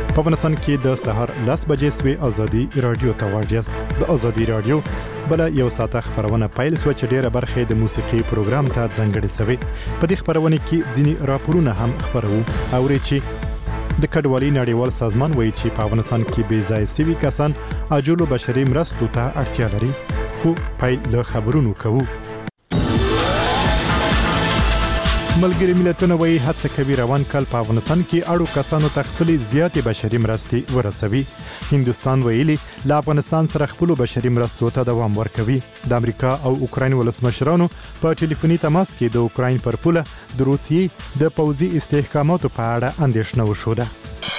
په افغانستان کې د سهار 10 بجې سوي ازادي رادیو ته واړیاست. د ازادي رادیو بل یو ساعته خبرونه پیل سو چې ډیره برخه د موسیقي پروګرام ته ځانګړې شوی. په دې خبرونه کې ځینی راپورونه هم خبرو او چې د کډوالۍ نړیوال سازمان وایي چې په افغانستان کې بې ځای سوي کسان اجولو بشري مرستو ته اړتیا لري. خو پیل له خبرونو کوو. ملګری ملتونه وایي هڅه کوي روان کال په افغانستان کې اړو کسانو ته خپل زیاتې بشري مرستې ورسوي. هندستان ویلي له افغانستان سره خپل بشري مرستو ته دوام ورکوي. د امریکا او اوکراین ولسمشرانو په ټلیفوني تماس کې د اوکراین پر پوله د روسیې د پوځي استحکاماتو په اړه اندېښنه وشوده.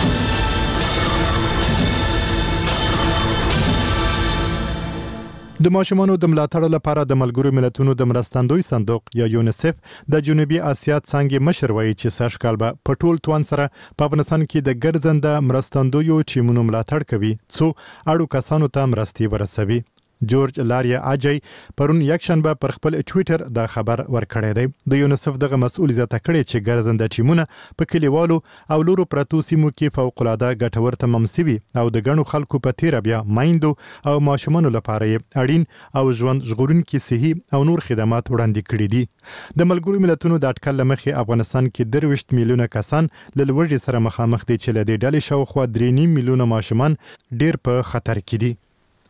د ماشومانو د ملاتړ لپاره د ملګرو ملتونو د مرستندوی صندوق یا یونیسف د جنوبي اسیا څنګه مشر وایي چې سږ کال به په ټول توان سره په افغانستان کې د ګرځنده مرستندویو ټیمونو ملاتړ کوي څو اړو کسانو ته مرستې ورسوي. جورج لاریا اجي پرون یکشنبه پر خپل ټوئیټر دا خبر ورکړی دی. د یونیسف دغه مسؤل زیاته کړی چې ګرځنده ټیمونه په کلیوالو او لورو پرتو سیمو کې فوق العاده ګټور تمام سوي او د غنو خلکو په تیر بیا مایندو او ماشومانو لپاره اړین او ژوند ژغورونکي صحي او نور خدمات وړاندې کړي دي. د ملګرو ملتونو د اټکل لمخې افغانستان کې 23 میلیونه کسان له لوړې سره مخامخ دي چې له دې ډلې شاوخوا 3.5 میلیونه ماشومان ډیر په خطر کې دي.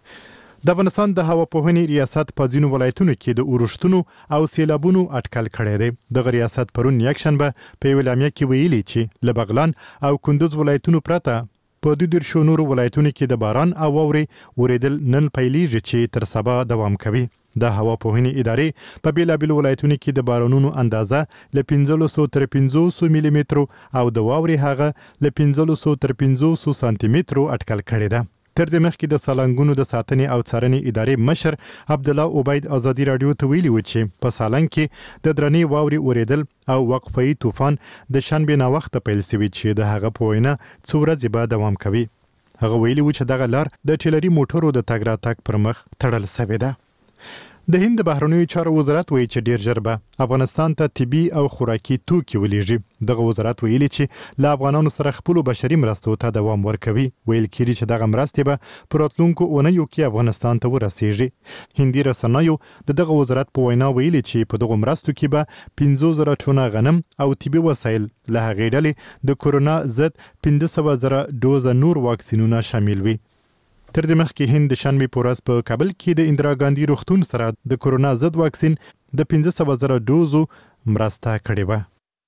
د افغانستان د هواپوهنې ریاست په ځینو ولایتونو کې د اورښتونو او سیلابونو اټکل کړی دی. د ریاست پرون یکشنبه په اعلامیه کې ویلي چې له بغلان او کندوز ولایتونو پرته په 12 نورو ولایتونو کې د باران او واورې ورېدل نن پیلېږي چې تر سبا دوام کوي. د هواپوهنې ادارې په بیلابیلو ولایتونو کې د بارانونو اندازه له 1500 تر 500 ملي مترو او د واورې هغه له 1500 تر 500 سانتي مترو اټکل کړی ده. تر دې مخکې د سالنګونو د ساتنې او څارنې ادارې مشر عبد الله عبید ازادي رادیو ته ویلي و چې په سالنګ کې د درنې واورې اوریدل او وقفه‌ای طوفان د شنبه نا وخت پیل شوی چې د هغه په وینا څو ورځې به دوام کوي. هغه ویلي و چې دغه لار د ټیلري موټرو د تګ راتګ پر مخ تړل شوی ده. د هند بهرنیو چارو وزارت وایي چې ډیر ژر به افغانستان ته طبي او خوراکي توکي ولېږي. دغه وزارت ویلي چې له افغانانو سره خپل بشري مرستو ته دوام ورکوي. ویل کېږي چې دغه مرستې به په راتلونکو اونیو کې افغانستان ته ورسیږي. هندي رسنیو دغه وزارت په وینا ویلي چې په دغه مرستو کې به 15,000 ټنه غنم او طبي وسایل له هغې ډلې د کورونا ضد 15,000 ډوز نور واکسینونه شامل وي. تر دې مخکې هند د شنبه په ورځ په کابل کې د اندرا ګاندي روغتون سره د کورونا ضد واکسین د 15,000 ډوزو مرسته کړې وه.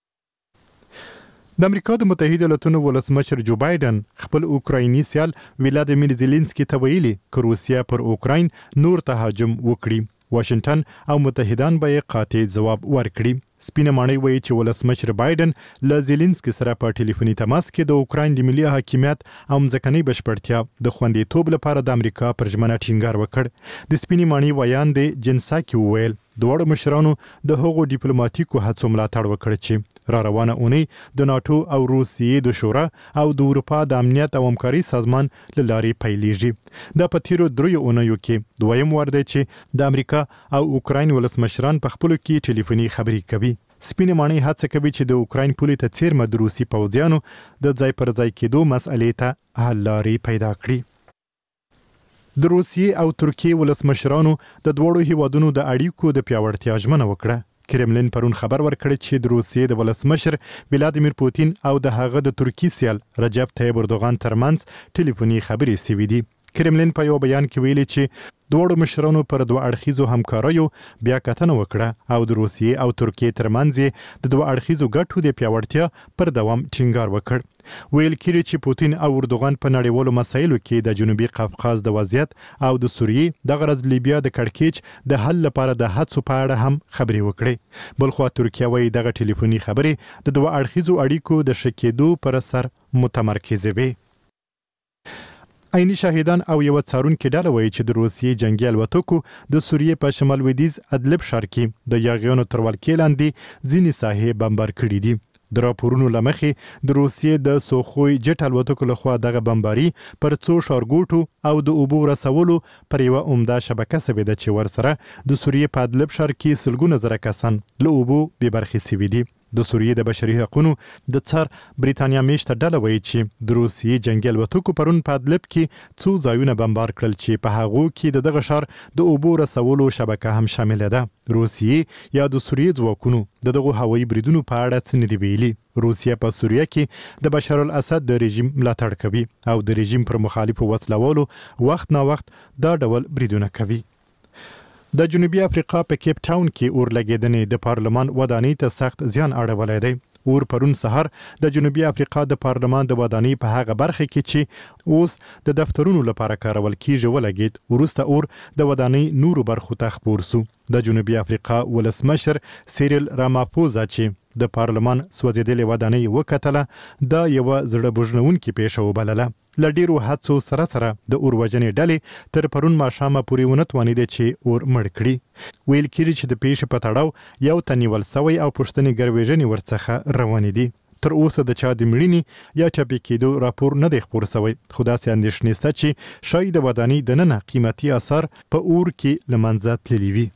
د امریکا د متحده ایالاتونو ولسمشر جو بایدن خپل اوکرایني سیال ولادیمیر زيلنسکي ته ویلي چې روسیا پر اوکراین نور تهاجم وکړي. واشنگټن او متحدان به قاطع جواب ورکړي. سپینه ماڼۍ وایي چې ولسمشر بایدن له زيلنسکي سره په ټلیفوني تماس کې د اوکراین د ملي حاکمیت او ځمکنۍ بشپړتیا د خوندیتوب لپاره د امریکا پر ژمنه ټینګار وکړ. د سپینې ماڼۍ ویان د جنساکي وویل دواړو مشرانو د هغو ډیپلوماټیکو هڅو ملاتړ وکړ چې را روانه اونۍ د ناتو او روسیې د شورا او د اروپا د امنیت او همکارۍ سازمان له لارې پیلېږي. دا په تیرو 3 اونیو کې دویم وار دی چې د امریکا او اوکراین ولسمشران په خپلو کې ټلیفوني خبرې کوي. سپینه ماڼۍ هڅه کوي چې د اوکراین پولې ته څیرمه د روسي پوځیانو د ځای پر ځای کېدو مسئلې ته حل لارې پیدا کړي. د روسیې او ترکیې ولسمشرانو د دوړو هیوادونو د اړیکو د پیاوړتیا ژمنه وکړه. کرملین پرون خبر ورکړ چې د روسیې د ولسمشر ولادیمیر پوتین او د هغه د ترکی سیال رجب طیب اردوغان ترمنځ ټلیفوني خبرې شوې دي. کرملین په یو بیان کې ویلي چې دوړو مشرانو پر دوه اړخیزو همکاریو بیا کتنه وکړه او د روسیې او ترکیې ترمنځ د دوه اړخیزو ګټو د پیاوړتیا پر دوام ټینګار وکړ. ویل کېږي چې پوتین او اردوغان په نړیوالو مسایلو کې د جنوبي قفقاز د وضعیت او د سوریې د غرض لیبیا د کړکېچ د حل لپاره د هڅو په اړه هم خبرې وکړي. بلخوا ترکیه وایي دغه ټلیفوني خبرې د دوه اړخیزو اړیکو د ښه کېدو پر اثر متمرکزې وي. عیني شاهدان او یو څارونکي ډله وایي چې د روسیې جنگي الوتکو د سوریې په شمال لویدیځ ادلب ښار کې د یاغیانو تر ولکې لاندې ځینې ساحې بمبار کړي دي. د راپورونو له مخې د روسیې د سوخوی جټ الوتکو لخوا دغه بمباري پر څو ښارګوټو او د اوبو رسولو پر یوه عمده شبکه سوې ده چې ورسره د سوریې په ادلب ښار کې سلګونه زره کسان له اوبو بې برخې سوي دي. د سوریې د بشري حقوقو د څار بریتانیا میشته ډله وایي چې د روسیې جنگي الوتکو پرون په ادلب کې څو ځایونه بمبار کړل چې په هغو کې د دغه ښار د اوبو رسولو شبکه هم شامل ده. روسیې یا د سوریې ځواکونو د دغو هوایي بریدونو په اړه څه نه دي ویلي. روسیه په سوریه کې د بشار الاسد د رژیم ملاتړ کوي او د رژیم پر مخالفو وسلوالو وخت نا وخت دا ډول بریدونه کوي. د جنوبي افریقا په کیپ ټاون کې اور لګیدنې د پارلمان ودانۍ ته سخت زیان اړولی دی. اور پرون سهار د جنوبي افریقا د پارلمان د ودانۍ په هغه برخه کې چې اوس د دفترونو لپاره کارول کیږي ولګید. وروسته اور د ودانۍ نورو برخو ته خپور سو. د جنوبي افریقا ولسمشر سیریل راماپوزا چې د پارلمان سوځېدلې ودانۍ وکتله دا یوه زړه بوژنونکې پیښه وبلله. له ډیرو هڅو سره د اور وژنې ډلې تر پرون ماښامه پورې ونه توانېدې چې اور مړ کړي. ویل کېږي چې د پیښې په تړاو یو تن نیول سوی او پوښتنې ګروېږنې ورڅخه روانې دي. تر اوسه د چا د مړینې یا چاپې کېدو راپور نه دی خپور سوی، خو داسې اندېښنې شته چې ښایي د ودانۍ دننه قیمتي اثار په اور کې له منځه تللي وي.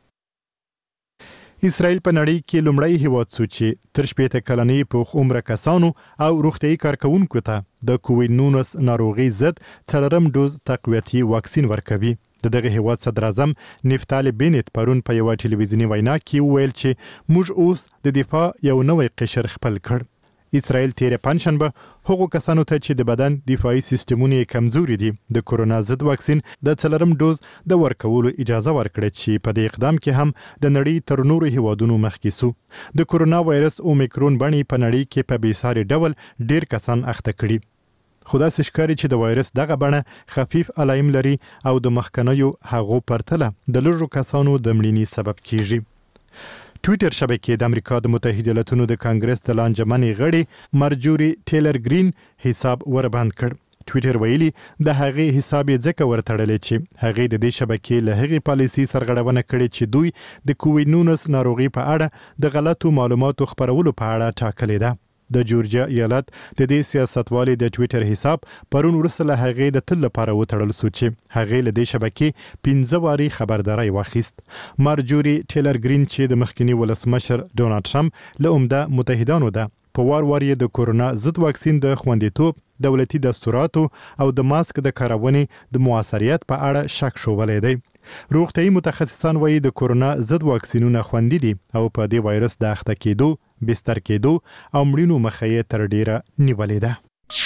اسرائیل په نړۍ کې لومړی هیواد سو چې تر 80 کلنۍ پوخ عمره کسانو او روغتیايي کارکوونکو ته د کووید-19 ناروغي ضد 4م ډوز تقویتي واکسین ورکوي. د دغه هیواد صدر اعظم نفتالي بینت پرون په یوه ټلویزیوني وینا کې وویل چې موږ اوس د دفاع یو نوی قشر خپل کړ. اسرائیل تیره پنجشنبه هغو کسانو ته چې د بدن دفاعي سیستمونه کمزوري دي د کورونا ضد واکسین د 4م ډوز د ورکولو اجازه ورکړه چې په دې اقدام کې هم د نړۍ تر نورو هیوادونو مخکې سو. د کورونا وایرس اومیکرون بڼې په نړۍ کې په بېساري ډول ډیر کسان اخته کړي. خو داسې ښکاري چې د وایرس دغه بڼه خفیف علایم لري او د مخکنیو هغو پرتله د لږو کسانو د مړینې سبب کیږي. ټویټر شبکې د امریکا د متحده ایالاتونو د کانګرس د لانجمنې غړي مارجوري ټیلر گرین حساب وربند کړ. ټویټر ویلي د هغې حساب یې ځکه ورتړلی چې هغې د دې شبکې له هغې پالیسي سرغړونه کړې چې دوی د کووید-19 ناروغي په اړه د غلطو معلوماتو خپرولو په اړه ټاکلې ده. د جورجیا ایالت د دې سیاستوالې د ټویټر حساب پرون وروسته له هغې د تل لپاره وتړل سو چې هغې له دې شبکې 15 واري خبرداری واخیست. مارجوري ټیلر گرین چې د مخکني ولسمشر ډونالډ ټرمپ له عمده متحدانو ده په وار د کورونا ضد واکسین د خوندیتوب، دولتي دستوراتو او د ماسک د کارونې د موثریت په اړه شک شولی دی. روغتیايي متخصصان وایي د کورونا ضد واکسینونه خوندي دي او په دې وایرس د اخته کېدو، بستر کېدو او مړینو مخه یې تر ډیره نیولې ده.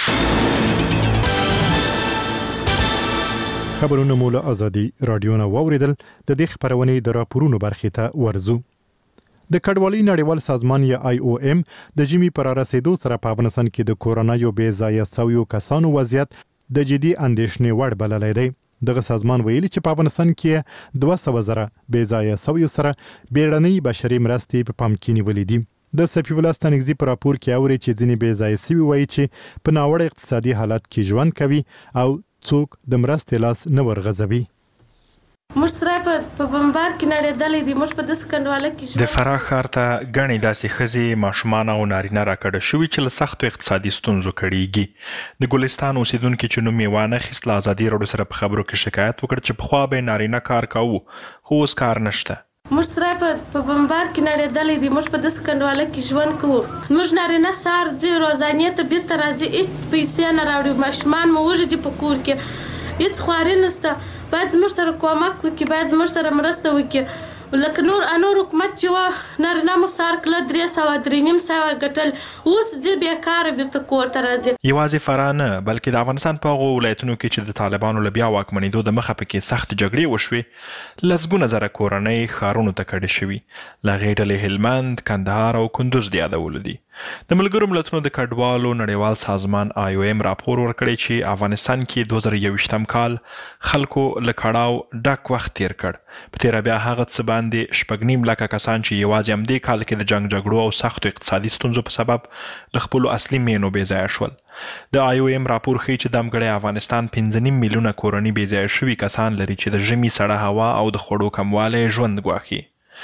خبرونه مو له ازادي راډیو نه واوریدل. د دې خبرونې د راپورونو برخې ته ورځو. د کډوالۍ نړیوال سازمان یا IOM د ژمي پر رسیدو سره په افغانستان کې د کورونا یو بې ځایه سویو کسانو وضعیت د جدي اندېښنې وړ بللی دی. دغه سازمان ویلي چې په افغانستان کې 200,000 بې ځایه سویو سره بیړنۍ بشري مرستې په پام کې نیولې دي. د صفي الله ستانکزي په راپور کې اوري چې ځینې بې ځایه سوي وایي چې په ناوړه اقتصادي حالت کې ژوند کوي او څوک د مرستې لاس نه ورغځوي. موږ سره په بمبار کې نړېدلې دي. موږ په داسې کنډواله کې د فراه ښار ته ګڼې داسې ښځې، ماشومان او نارینه راکډه شوي چې له سختو اقتصادي ستونزو کړېږي. د ګلستان اوسیدونکي چې نوم یې وانخیست له ازادي راډیو سره په خبرو کې شکایت وکړ چې پخوا به نارینه کار کوو خو اوس کار نشته. موږ سره په بمبار کې نړېدلې دي. موږ په داسې کنډواله کې ژوند کوو. موږ نارینه سهار ځي روزانې ته بیرته راځي، هېڅ پیسې نه راوړي. ماشومان مو وږي دي په کور کې، هېڅ خواري نشته. باید زموږ سره کومک وکړي، باید زموږ سره مرسته وکړي. لکه نور حکومت چې و نارینه مو سهار کله 300-350 ګټل، اوس ځي بېکاره بیرته کور ته راځي. یوازې فراه نه بلکې د افغانستان په هغو ولایتونو کې چې د طالبانو له بیا واکمنېدو د مخه پکې سخت جګړې وشوې، لسګونه زره کورنۍ ښارونو ته کډې شوي. له هغې ډلې هلمند، کندهار او کندوز د یادولو دي. د ملګرو ملتونو د کډوالو نړیوال سازمان IOM راپور ورکړی چې افغانستان کې 2021 کال خلکو له کړاو ډک وخت تیر کړ. په تیره بیا هغه څه باندې 6.5 لکه کسان چې یوازې همدې کال کې د جګړو او سختو اقتصادي ستونزو په سبب له خپلو اصلي مینو بې ځایه شول. د IOM راپور ښیي چې دمګړی افغانستان 5.5 میلیونه کورنۍ بې ځایه شوي کسان لري چې د ژمي سړه هوا او د خوړو کموالی ژوند ګواښي.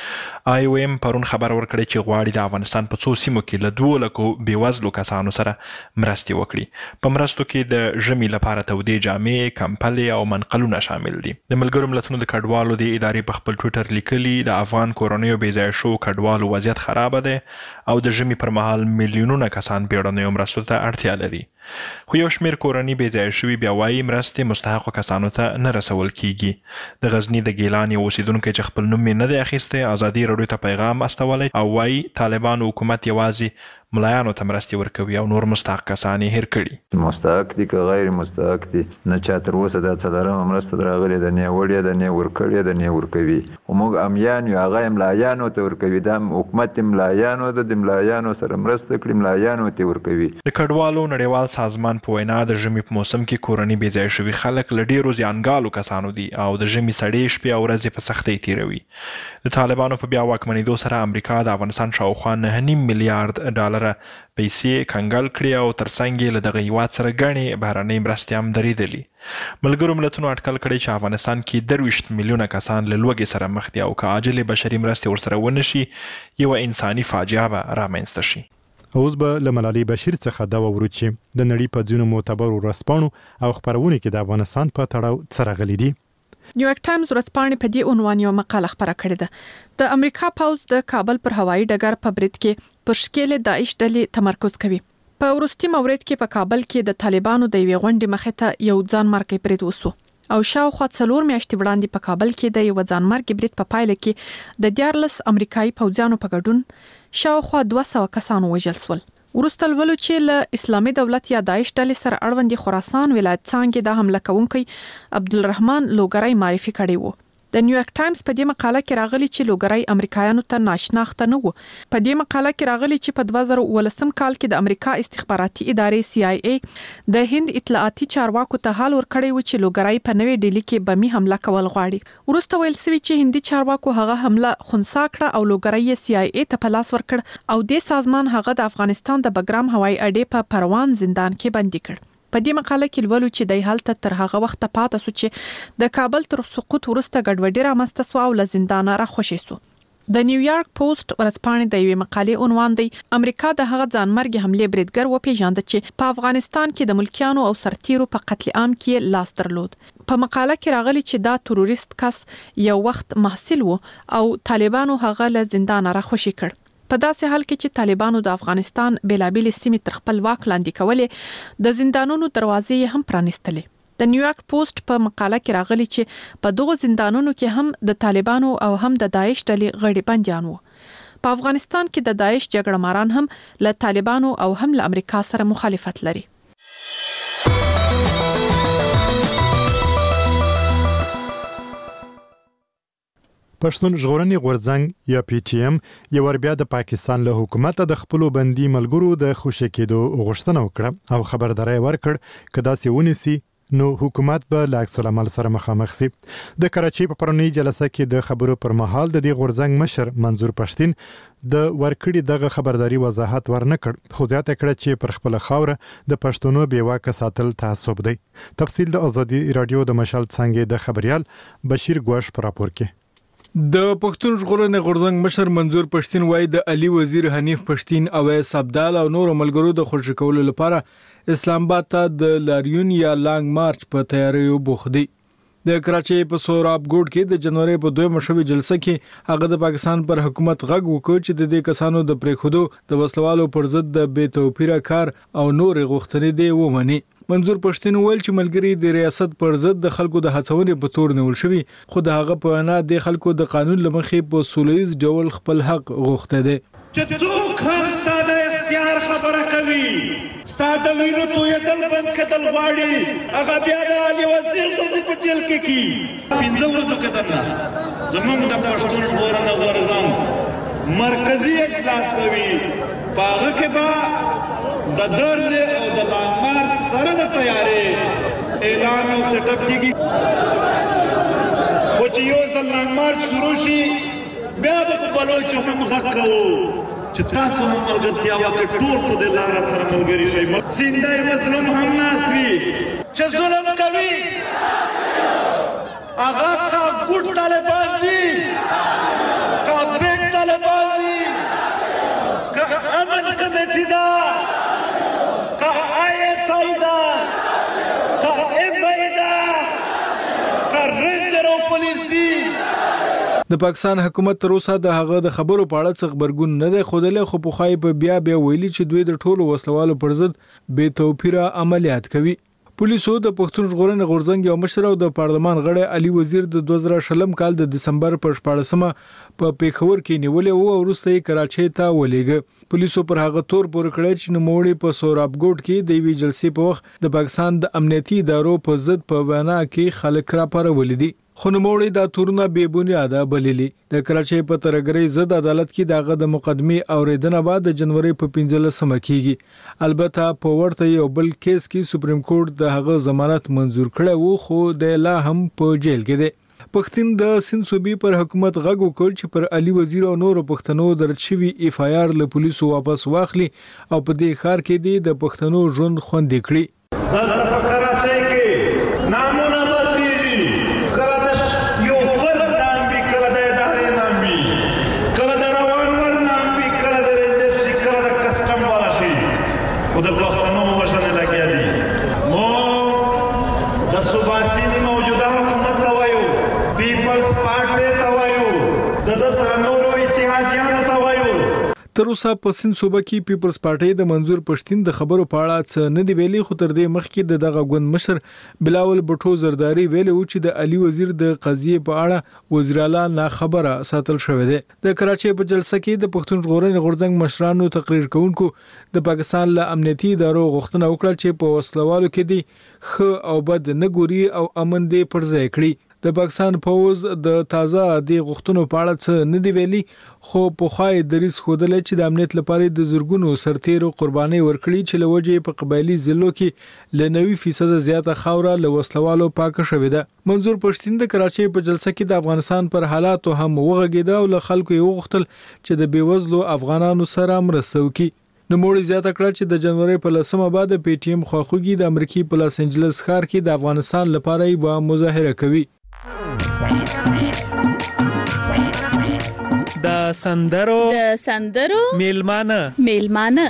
IOM پرون خبر ورکړی چې غواړي د افغانستان په څو سیمو کې له 2 لکو بېوزلو کسانو سره مرستې وکړي. په مرستو کې د ژمي لپاره تودې جامې، کمپلې او منقلونه شامل دي. د ملګرو ملتونو د کډوالو د ادارې په خپل ټویټر لیکلي د افغان کورنیو بېځایه شوو کډوالو وضعیت خرابه دی او د ژمي پر مهال میلیونونه کسان بیړنیو مرستو ته اړتیا لري. خو یو شمېر کورنۍ بېځایه شوي بیا وایي مرستې مستحقو کسانو ته نه رسول کیږي. د غزني د ګیلان یو اوسیدونکی چې خپل نوم یې نه دی اخیستی ازادي راډیو ته پیغام استولی او وایي طالبانو حکومت یوازې ملایانو ته مرستې ورکوي او نور مستحق کسان یې هیر کړي. مستحق دي که غیر مستحق دي، نه چا تر اوسه دا څلورمه مرسته راغلې ده، نه وړې ده، نه ورکړې ده، نه ورکوي. خو موږ امیان یو، هغه ملایانو ته ورکوي. دا حکومت ملایانو ده، د ملایانو سره مرسته کړي، ملایانو ته ورکوي. د کډوالو نړیوال سازمان په وینا د ژمي په موسم کې کورنۍ بېځایه شوي خلک له ډېرو زیانګالو کسانو دي او د ژمي سړې شپې او ورځې په سختۍ تیروي. د طالبانو په بیا واکمنېدو سره امریکا د افغانستان شاوخوا 9.5 میلیارډ ډالره پیسې کنګل کړي او ترڅنګ یې له دغه هیواد سره ګڼې بهرنۍ مرستې هم درېدلي. ملګرو ملتونو اټکل کړی چې افغانستان کې 23 میلیونه کسان له لوږې سره مخ دي او که عاجلې بشري مرستې ورسره ونه شي یوه انساني فاجعه به رامنځته شي. اوس به له ملالۍ بشیر څخه دا واورو چې د نړۍ په ځینو معتبرو ورځپاڼو او خپرونو کې د افغانستان په تړاو څه راغلي دي. نیویارک ټایمز ورځپاڼې په دې عنوان یو مقاله خپره کړې ده. د امریکا پوځ د کابل پر هوایي ډګر په برید کې پر ښکېلې داعش ډلې تمرکز کوي. په وروستي مورد کې په کابل کې د طالبانو د یوې غونډې مخې ته یو ځانمرګي برید وسو او شاوخوا 4 میاشتې وړاندې په کابل کې د یو ځانمرګي برید په پایله کې د 14 امریکایي پوځیانو په ګډون شاوخوا 200 کسان وژل شول. وروسته لولو چې له اسلامي دولت یا داعش ډلې سره اړوند خراسان ولایت څنګه د حمله کوونکی عبدالرحمن لوګرای معرفي کړی وو. د نیویارک ټایمز په دې مقاله کې راغلي چې لوګرای امریکایانو ته ناشناخته نه وو. په دې مقاله کې راغلي چې په 2019 کال کې د امریکا استخباراتي ادارې CIA د هند اطلاعاتي چارواکو ته حال ورکړی و چې لوګرای په نوې ډیلی کې بمي حمله کول غواړي. وروسته ویل شوی چې هندي چارواکو هغه حمله خنثی کړه او لوګرای CIA ته په لاس ورکړ او د سازمان هغه د افغانستان د بګرام هوایي اډې په پروان زندان کې بندي کړ. په دې مقاله کې لولو چې د حالت تر هغه وخت پاتې سو چې د کابل تر سقوط وروسته ګډوډي رامنځته شو او له زندانه راخوشي سو. د نیویارک پوسټ ورځپاڼې د یوې مقالې عنوان دی امریکا د هغه ځانمرګي حمله بریدګر وپیژاند چې په افغانستان کې د ملکیانو او سرتیرو په قتل عام کې لاس درلود. په مقاله کې راغلي چې دا تروریست کس یو وخت محصل وو او طالبانو هغه له زندانه راخوشي کړ. په داسې حال کې چې طالبانو د افغانستان بېلابېلې سیمې تر خپل واک لاندې کولې د زندانونو دروازې هم پرانیستلې. د نیویارک پوسټ په مقاله کې راغلي چې په دغه زندانونو کې هم د طالبانو او هم د داعش ډلې غړي بنديان وو. په افغانستان کې د داعش جګړه ماران هم له طالبانو او هم له امریکا سره مخالفت لري. پښتون ژغورنې غورځنګ یا PTM یو ور بیا د پاکستان له حکومت د خپل بندي ملګرو د خوشی کېدو غوښتنه وکړه او خبرداري ورکړ کدا سی ونیسي نو حکومت به له عکس العمل سره مخامخ شي. د کراچۍ په پرونی جلسه کې د خبرو پر مهال د دې غورځنګ مشر منظور پښتين د ورکړې دغه خبرداري وضاحت ورنکړ خو زیاته کړه چې پر خپل خاوره د پښتونو بیواکه ساتل تعصب دی. تفصیل د ازادي رادیو د مشال څنګه د خبريال بشیر ګوش پر راپور کې. د پښتون ژغورنې غورځنګ مشر منظور پښتين وایي د علي وزیر حنیف پښتين او سبدال او نور ملګرو د خوشی کولو لپاره اسلام آباد ته د لاریون یا لانګ مارچ په تیاریو بوخت دي. د کراچۍ په سوراب ګوډ کې د جنوري په 2 مشوي جلسه کې هغه د پاکستان پر حکومت غږ وکړ چې د دې کسانو د پریخودو د وسلوالو پر ضد د بے توپیره کار او نور غوښتنې دی ومني. منظور پښتين ویل چې ملګری د ریاست پر ضد د خلکو د هڅونې په تور نیول شوی خو د هغه په انا د خلکو د قانون لمخې په سولېز ډول خپل حق غوښته دي. چې څوک هم ستاسو اختیار خبره کوي ستاسو وینو تویدل بند کتل غواړي هغه بیا د علي وزیر په جیل کې کی 15 ورځې کتل زموږ د پښتون ژغورنې غورځنګ مرکزی اجلاس کوي پاغه کې با د درل او د لانګمارچ سره د تیارې اعلان او سیټ اپ کیږي خو چې یو ځل لانګمارچ شروع شي بیا به په بلوچو هم غږ کوو چې تاسو هم ملګرتیا وکړئ ټول په دې لاره سره ملګري شئ. زندهی مظلوم هم ناست وي چې ظلم کوي هغه کا ګوټ طالبان دي کا بیټ کمیټي ده که ISI ده که MI ده که رینجر او پولیس دي. د پاکستان حکومت تر اوسه د هغه د خبرو په اړه څه خبرګون نه دی ښودلی، خو پخوای په بیا ویلي چې دوی د ټولو وسلوالو پر ضد بې توپیره عملیات کوي. پولیسو د پښتون ژغورنې غورځنګ یو مشر او د پارلمان غړی علي وزیر د 2020 کال د دسمبر په 14مه په پیښور کې نیولې او وروسته یې کراچۍ ته ولېږه. پولیسو پر هغه تور پورې کړی چې نوموړی په سورابګوټ کې د یوې جلسې په وخت د پاکستان د امنیتي ادارو په ضد په وینا کې خلک راپارولي دي، خو نوموړی دا تورونه بې بنیاده بللي. د کراچۍ په ترګرۍ ضد عدالت کې دغه د مقدمې اوریدنه بعد د جنوري په 15مه کېږي. البته په ورته یو بل کیس کې سپریم کورټ د هغه ضمانت منزور کړی وو، خو د لا هم په جیل کې دی. پښتون د سند صوبې پر حکومت غږ وکړ چې پر علي وزیر او نورو پښتنو درج شوی FIR له پولیسو واپس واخلي او په دې ښار کې د پښتنو ژوند خوندي کړي. دلته په کراچۍ کې نامونه بدلېږي، کله د یو فرد نام وي، کله د ادارې نام وي، کله د روانور نام وي، کله د رینجر شي، کله د کسټم والا شي، خو د پښتنو وژنې لګیا دي. موږ د صوباسین موجوده حکومت ته وایو، پیپلز پارټۍ ته وایو، د سره نورو اتحادیانو ته وایو. تر اوسه په سند صوبه کې پیپلز پارټۍ د منظور پښتین د خبرو په اړه څه نه دی ویلي، خو تر دې مخکې دغه ګوند مشر بلاول بټو زرداری ویلي و چې د علي وزیر د قضیې په اړه وزیر اعلی نه خبره ساتل شوې ده. د کراچۍ په جلسه کې د پښتون ژغورنې غورځنګ مشرانو تقریر کوونکو د پاکستان له امنیتي ادارو غوښتنه وکړه چې په وسلوالو کې دي ښه او بد نه ګوري او امن دې پر ځای کړي. د پاکستان پوز د تازه د غوښتنو په اړه څه نه دی ویلي، خو په خوای دریس خودلې چې د امنیت لپاره د زورګونو سرتیرو قرباني ورکړي چې لوجه په قبایلی ضلعو کې ل 90% زیاته خاوره له وسلوالو پاکه شوې ده. منظور پښتین د کراچۍ په جلسه کې د افغانستان پر حالاتو هم وغږیده او له خلکو یې وغوښتل چې د بیوزلو افغانانو سره مرسته وکړي. نوموړی زیاته کړه چې د جنوري په 10مه بعد PTM خواخوږي د امریکای په لاس انجلس ښار کې د افغانستان لپاره یو مظاهره کوي. د سندرو میلمانه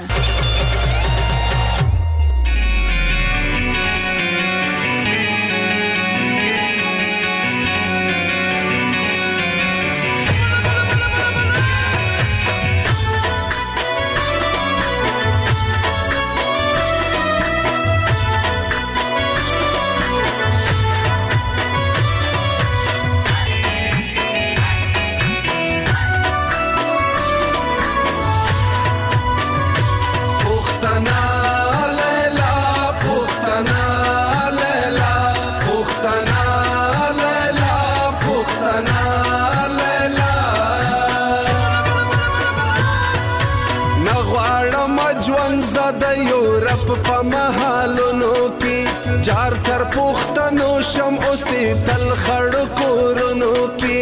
په محلونو کې جار تر پښتنو شم اوسې تل خړ کورونو کې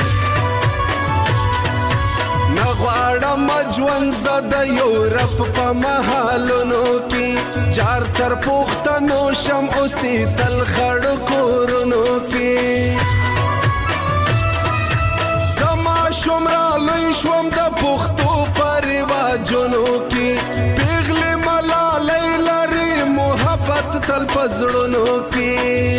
نغواړم ژوند زده یورپ په محلونو کې جار تر پښتنو شم اوسې تل خړ کورونو کې زما شمرا لوی شوم د پښتو پر رواجونو کې تل پزړونو کې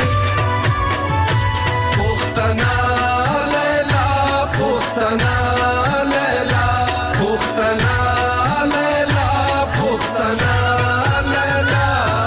پښتنا لیلا پښتنا لیلا پښتنا لیلا پښتنا لیلا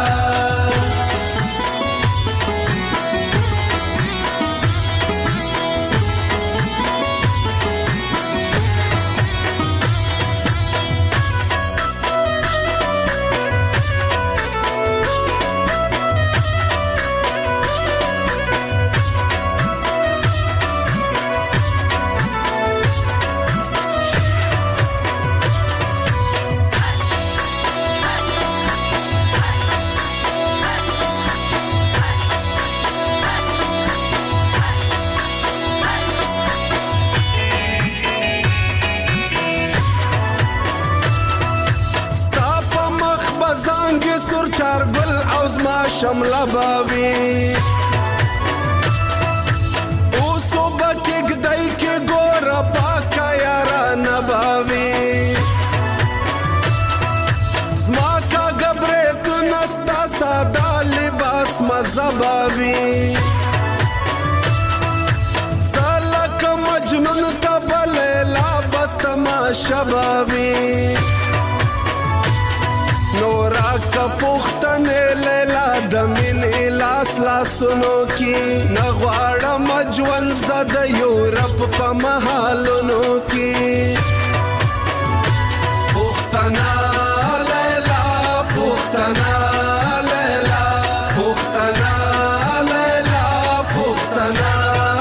چارګل او زما شمله باوي اوسو بکې گدای کې ګور پاکا یارا نباوي زما کاږه بریتونه ستا ساده لباس مذهبوي زه لکه مجنون ته به لیلا بس تماشه بوي نورا کا پختنې لیلا د مینې لاس لاسونو کې نغواړم ژوند زه د یورپ په محالونو کې پختنا لیلا پختنا لیلا پختنا لیلا پختنا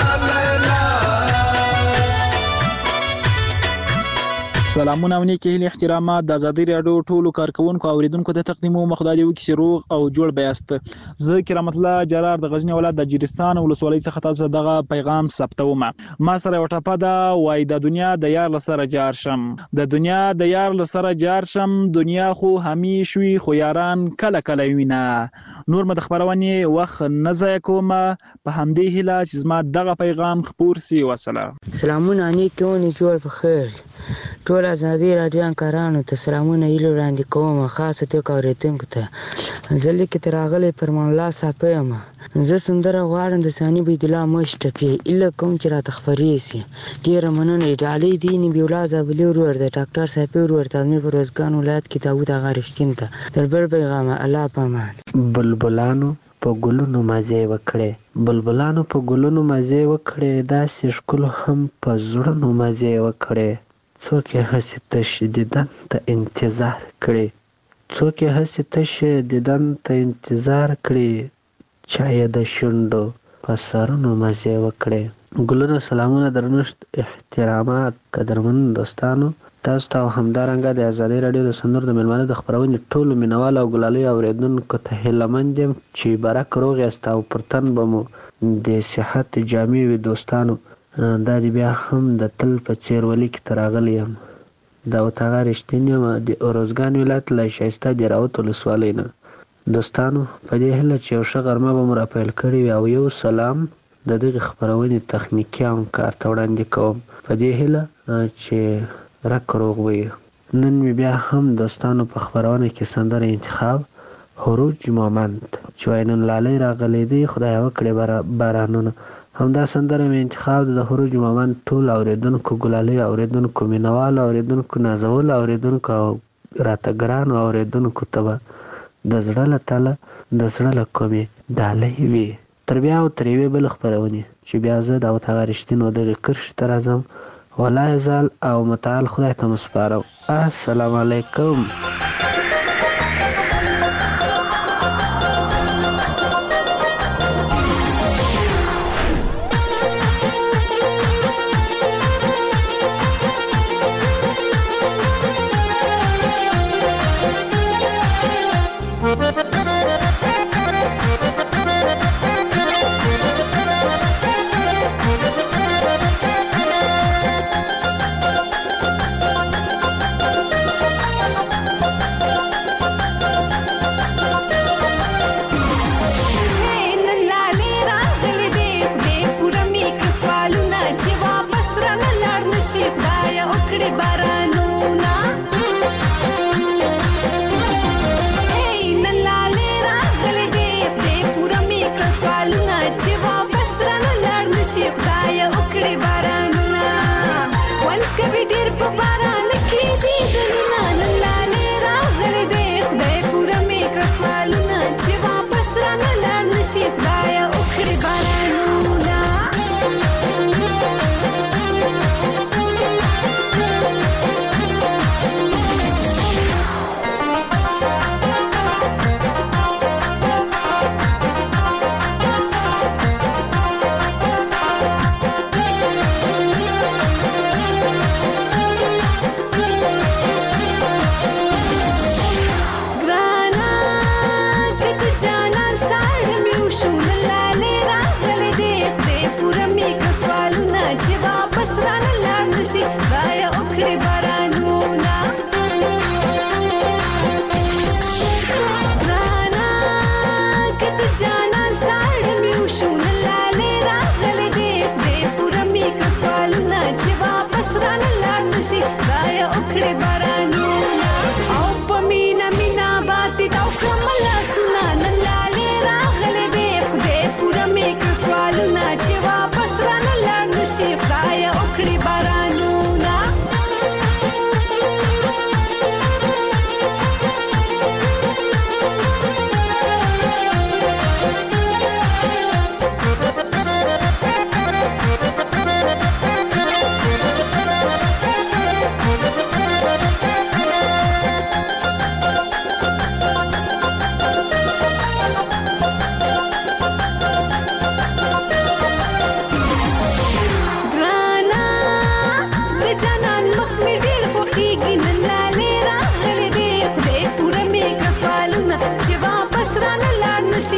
سلامونه او نیکی هیلې احترامات د ازادي راډیو ټولو کارکونکو او اوریدونکو ته تقدیمو مخدادي وکړي روغ او جوړ بیاست زه کرامت الله جلال د غزنی ولایت د جریستان ولسوالۍ څخه تاسو دغه پیغام ثبتوم ما سره یو ټپه ده وای د دنیا د یار لسره جار شم د دنیا د یار لسره جار شم دنیا خو همیش وي خو یاران کله کله وینا نور مد خبرونه وخت نه ځای کوم په همدې هیله چې زما دغه پیغام خپور سي وسله سلامونه نیکونه جوړ په خیر ټول ازادي راډیو انکارانو ته سلامونه ایلو وړاندې کوم خاصه توګه اوریدونکو ته زه لیکه تر راغلی فرمان الله صاحب یم زه سندره غواړم د ثاني بيد الله مش ټپي اله کوم چې را تخفري سي ډیره مننه ډالۍ دیني بیولا زابلی ورور د ډاکټر صاحب ورور د امیر روزګان ولایت کې داوود غارشتین ته دربر پیغام الله پامان بلبلانو په ګلونو مزه وکړي بلبلانو په ګلونو مزه وکړي دا سشکل هم په زړونو مزه وکړي څوک هڅه تشدیدن ته انتظار کړي څوک هڅه تشدیدن ته انتظار کړي چای د شوندو په سرونو مزه وکړي ګلونو سلامونه درنښت احترامات قدرمن دوستانو تاسو ته همدارنګه د ازادي راډیو د سندرو د ملمانه د خبرونې ټولو مینوال او ګلالي اوریدونکو ته هیلمند یم چې برک روغ یاست او پرتن به مو د صحت جامع وي دوستانو دا دی بیا هم د تل په څیر ولی کې تراغلی یم دا وتاغه رښتینی یم د اروزګان ولایت له شایسته د راوت ولسوالۍ نه دوستانو په دې هیله چې یو ښه غرمه به مو راپیل کړې وي او یو سلام د دغې خپرونې تخنیکي همکار ته وړاندې کوم په دې هیله چې رک روغ وي نن مې بیا هم دوستانو په خپرونه کې سندره انتخاب هروج مومند چې وایي نن لالی راغلی دی خدای وکړي بارانونه همدا سندره مې انتخاب د هروج مومند ټول اوریدونکو ګلالي اوریدونکو مینوال اوریدونکو نازول اوریدونکو او راته ګرانو اوریدونکو ته به د زړه له تله د زړه له کومې ډالۍ وي تر بیا او تر یوې بلې خپرونې چې بیا زه د هغه رښتینو دغې کرښې ته راځم ولا یزال او متعال خدای ته مسپارم السلام علیکم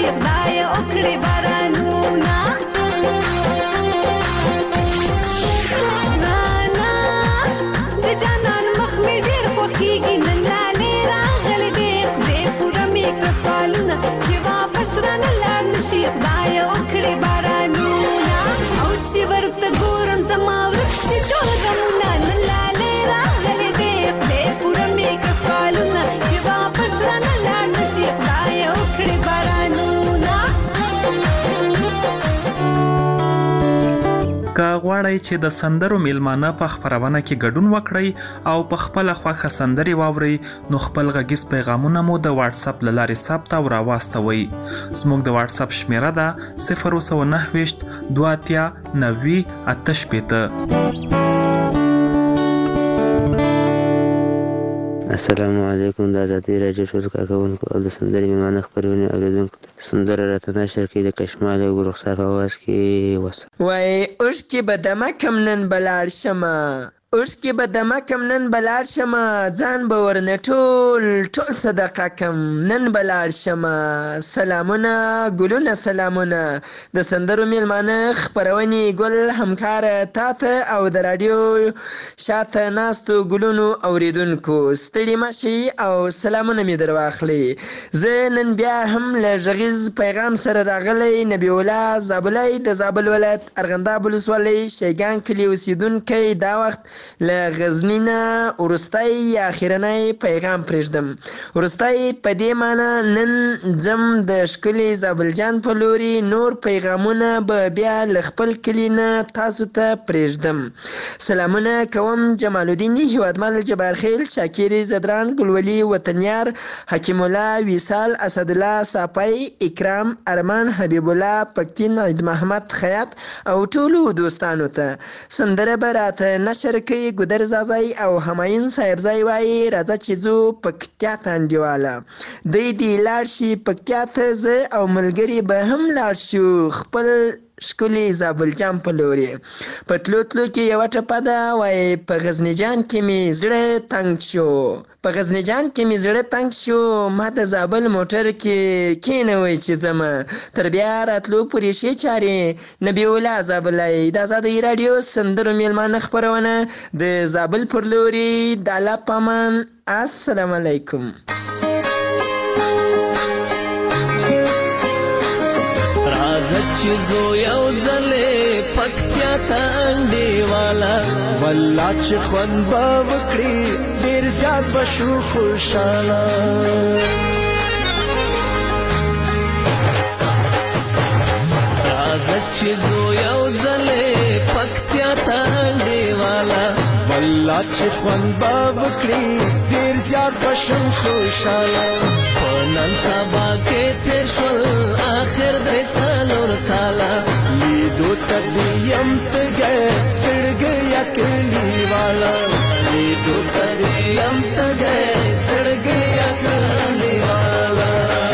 نشي خدای وکړي بارانونه رانا د جانان مخ می ډیر خوخیږي نن لاله راغله دې پوره می کسالونه چې واپس رانه لاړ نشي خدای وکړي بارانونه او چې ورته ګورم زما ورکشي ټول غمونه نن لاله راغله دې پوره می کسالونه چې واپس رانه لاړ نشي خدای وکړي بارانونه که غواړئ چې د سندرو میلمانه په خپرونه کې ګډون وکړئ او په خپل خوښه سندري واورئ نو خپل غږیز پیغامونه مو د واتس اپ لارې ثبت او راواستوئ. زموږ د واتس اپ شمیره ده 029 23 90 88. السلام علیکم. د ازادي راډیو شروع کارکونکو او د سندرې میلمانه خپرونې اوریدونکو ته سندره راته نشر کې د کشمال او رخسار په اواز کې وسه وای اوس کې به دمه کم نن بلاړ شمه اوس کې به دمه کم نن بلاړ شمه ځان به ورنه ټول صدقه کم نن بلاړ شمه سلامونه ګلونه سلامونه د سندرو میلمانه خپرونې ګل همکاره تاته او د راډیو شاته ناستو ګلونو اوریدونکو ستړي مشي او سلامونه می درواخلي. زه نن بیا هم له غږیز پیغام سره راغلی نبی الله زابلای د زابل ولایت ارغنداب ولسوالۍ شیګان کلي اوسیدونکی دا وخت له غزنی نه ورستای یا اخیرنی پیغام پرېږدم. ورستای په دې معنی نن ځم د ښکلي زابل جان په لوري نور پیغامونه به بیا له خپل کلي نه تاسو ته پرېږدم. سلامونه کوم جمال الدین هیوادمل جبارخیل شاکر زدران ګلولي وطنیار حکیم الله وصال اسد الله صافی اکرام ارمان حبیب الله پکتین عید محمد خیاط او ټولو دوستانو ته سندره به راته نشر کوي ګودر زازای او همایون صاحبزای وایي راځه چې ځو پکتیا ته انډیواله دی دې لاړ شي پکتیا ته زه او ملګري به هم لاړ شو خپل ښکلي زابل جان په لوري. په تلو تلو کې یوه ټپه ده وایي په غزني جان کې مې زړه تنګ شو په غزني جان کې مې زړه تنګ شو ما د زابل موټر کې کېنوئ چې ځمه تر بیا راتلو پورې ښې چارې نبی الله زابلای د ازادۍ راډیو سندرو میلمانه خپرونه د زابل پر لوري د الله په امان. السلام علیکم. چې زو یو ځلې پکتیا ته انډیواله والله چې خوند به وکړي ډېر زیات به شو خوشحاله راځه چې زو یو ځلې پکتیا ته انډیواله والله چې خوند به وکړي ډېر زیات به شو خوشحاله په نن سبا کې تېر شول آخر درې څلور کاله لیدو ته دې یم تږی زړګی یا کلیواله لیدو ته دې یم تږی زړګی یا کلیواله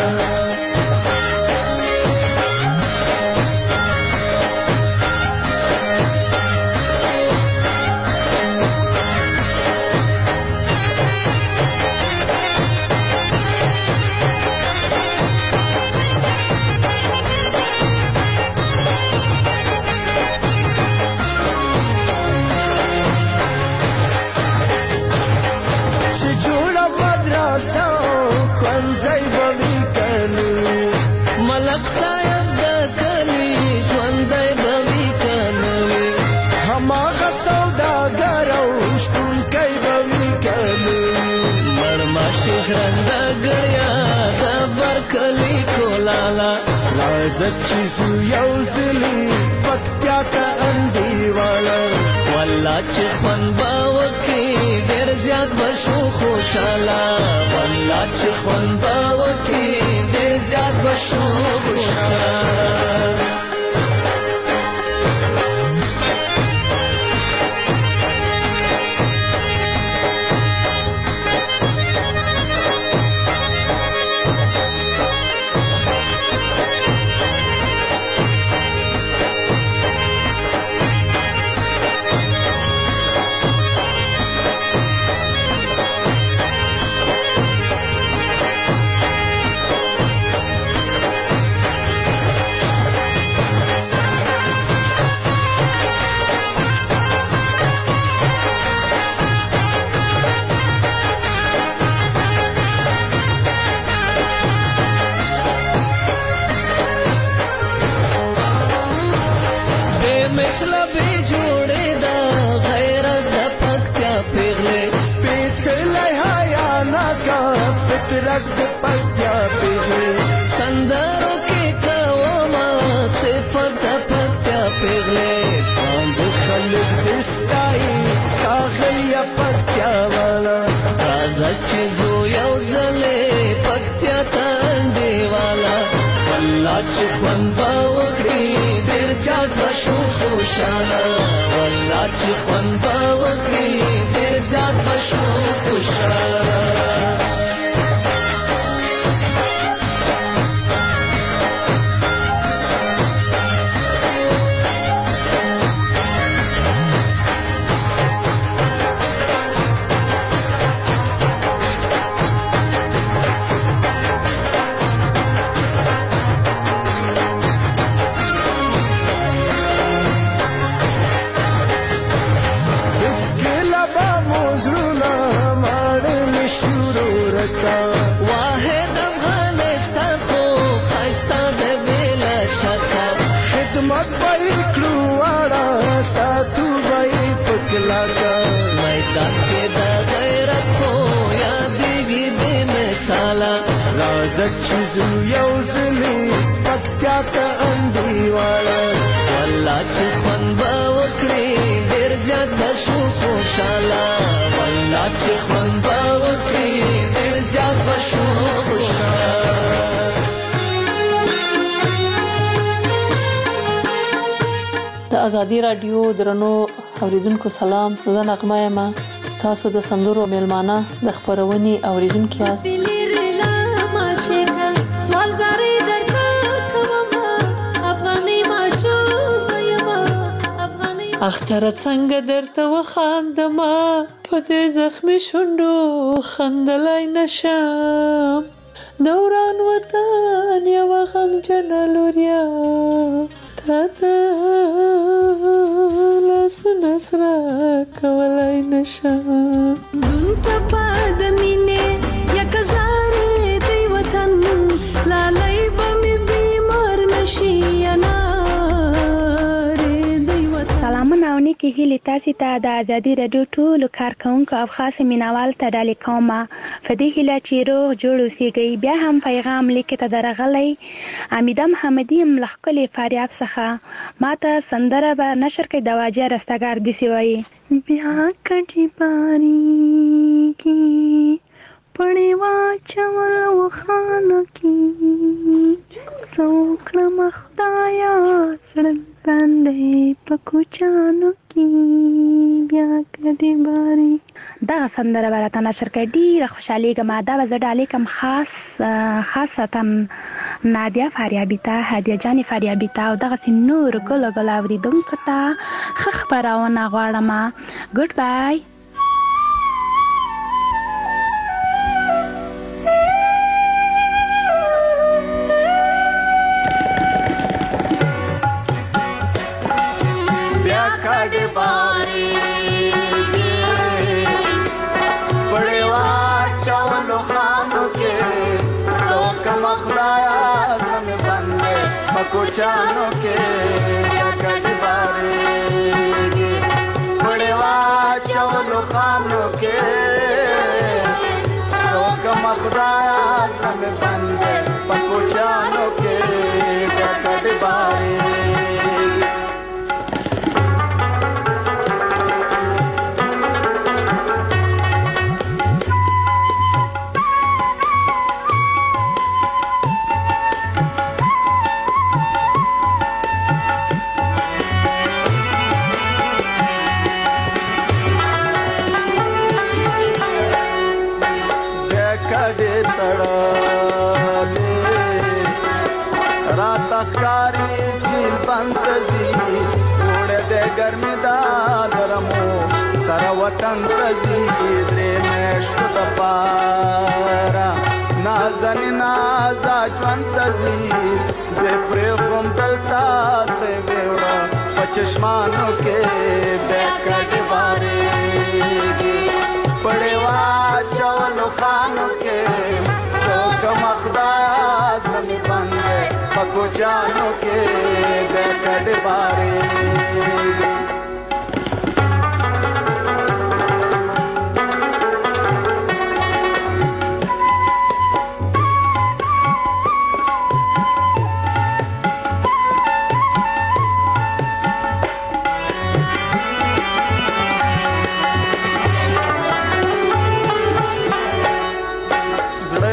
ژرنده ګړیا د برکلي کولاله راځه چې زو یو ځلې پکتیا ته انډیواله والله چې خوند به وکړي ډېر زیات به شو خوشحاله والله چې خوند به وکړي ډېر زیات به شو خوشحاله فیصله به جوړې دا غیرت د پکتیا پیغلې سپېڅلی حیا ناکه فطرت د پکتیا پیغلې سندرو کې کومه صفت د پکتیا پیغلې باندې خلک دې ستایي ښاغلیه پکتیا والا راځه چې زو یو ځلې پکتیا ته انډیواله والله چې خوند به وکړي ډېر زیات به شو خوشحاله والله چې خوند به وکړي ډېر زیات به شو خوشحاله واحد افغانستان خو خایسته ده بلا شکه خدمت به یې کړو واړه ساتو به یې په کلکه میدان کې د غیرت خو یادېږي بې مثاله راځه چې ځو یو ځلې پکتیا ته انډیواله والله چې خوند به وکړي ډېر زیات به شو خوشحاله والله چې خوند به وکړي ډېر زیات به شو خوشحاله د ازادي راډیو درنو اوریدونکو سلام زه نغمه یم تاسو د سندرو میلمانه د خبرونې اوریدونکو یاست سوال زاری درته کوم افغاني ماشوم یم افغاني اختر څنګه درته وخاندم په دې زخمي شونډو خندلای نشم دوران وطن یو غمجن لوریا تاته لاسونه سره کولای نشم دونته پاد مینې یک زارې دی وطن لالای به مې بیمار نشي سلامونه او نیکې هیلې تاسې ته د ازادي راډیو ټولو کارکوونکو او خاص مینوال ته ډالۍ کوم په دې هیله چې روغ جوړ اوسېږئ بیا هم پیغام لیکې ته درغلی امیده محمدي یم له ښکلي فاریاب څخه ما ته سندره به نشر کړئ د واجیه رستګار داسې وایي بیا کټي پاریږي پړې واچول وخانو کې څه وکړم خدایه زړه باندې په کوچانو کې بیا کډې باري دغه سندره به راته نشر کړئ ډېره خوشحالېږم دا به زه ډالۍ کړم خاصتا نادیه فاریابي ته هدیه جانې فاریابي ته او دغسې نورو ګلو ګلو اورېدونکو ته ښه خپرونه غواړم ګډ بای कोचानो के कटबारे पड़ेवा चवलो खानो के शोक मखराज में बंदे पकोचानो के कटबारे कारी झील बंतजी उड़े दे गर्मी दालरमो सारा वतन तजी द्रे मेश्क दपारा नाजनी नाजा ज्वंतजी जे प्रेम तलता ते बेवड़ा पचश्मानों के बैकट बारे पड़ेवा चवलो खानों के चौक मखदाज में बंदे पकोचानों के बैकट बारे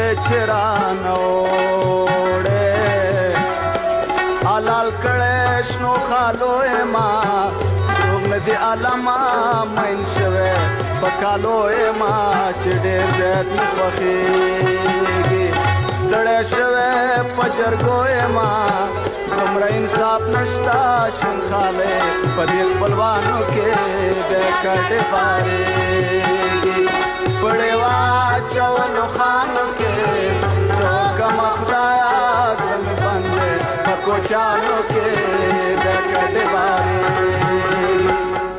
چرانه وړې حلال کړې شنو خالو ما روغ نه دي علما مین شوه په کالو ما چې ډېر زیات مې خوښېږي ستړی شوی په جرګو ما دومره انصاف نشته شنخالې په دې خپلوانو کې بیا کډې بارېږي پړې واچولو خانو کې څوکمه خدایه کړه مې بندې په کوچانو کې بیا کډې بارېږي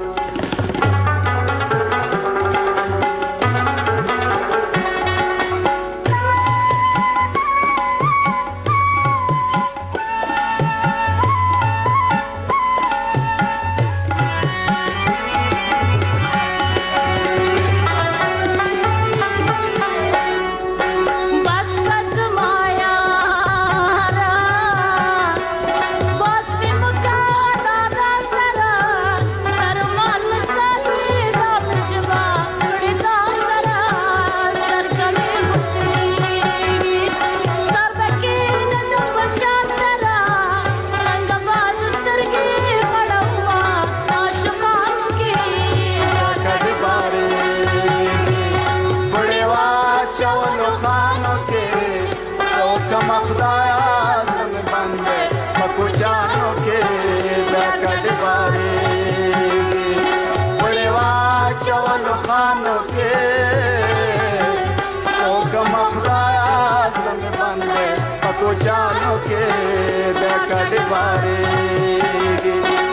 कोचानो के बेकड़ बारेगी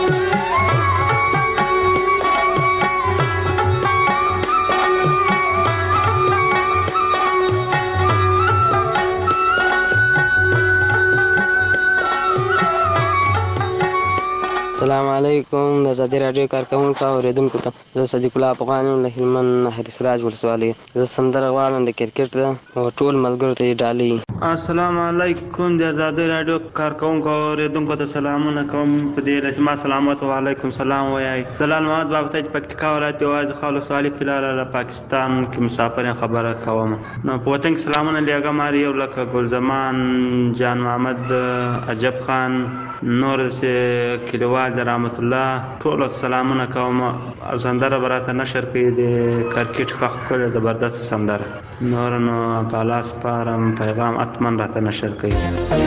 السلام علیکم د آزادي راډیو کارکوونکو او اوریدونکو ته زه صدیق الله افغان له هلمند نهر سراج ولسوالۍ زه سندره غواړم د کرکټ ده او ټول ملګرو ته یې ډالۍ. السلام علیکم د آزادي راډیو کارکوونکو او اوریدونکو ته سلامونه کوم. په دې لسما سلامت و علیکم سلام وایي. زلال محمد بابا ته پکتیکا ولایت یوازې خالو سوالي فلال له پاکستان کې مسافر خبره کوم. نو په وطن کې سلامونه لګم یو لکه ګل زمان جان محمد عجب خان نور سه کلیوال رحمت الله ټول سلامونه کوم. او سندره براته نشر کړي د کرکټ خخ کړي زبردست سندره نور نو پالاس پارم پیغام اتمن راته نشر کړي.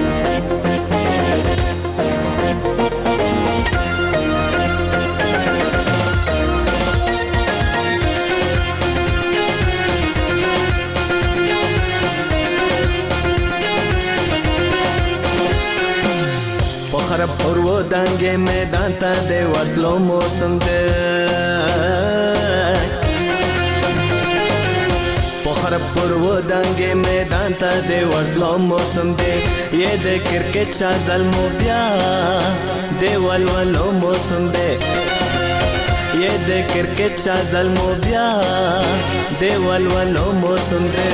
خراب پرو دنګې میدان ته د ورتلو موسم دی په خراب پرو دنګې میدان ته د ورتلو موسم دی یې د کرکټ شازل مو بیا د ولولو موسم دی یې د کرکټ شازل مو بیا د ولولو موسم دی.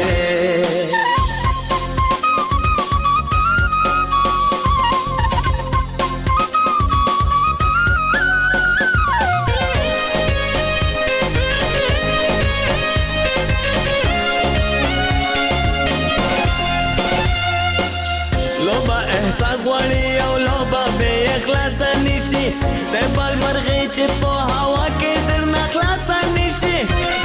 غوړی او لوبه به اخلاص نشي د بل مرغې چې په هوا کې درنه خلاص نشي.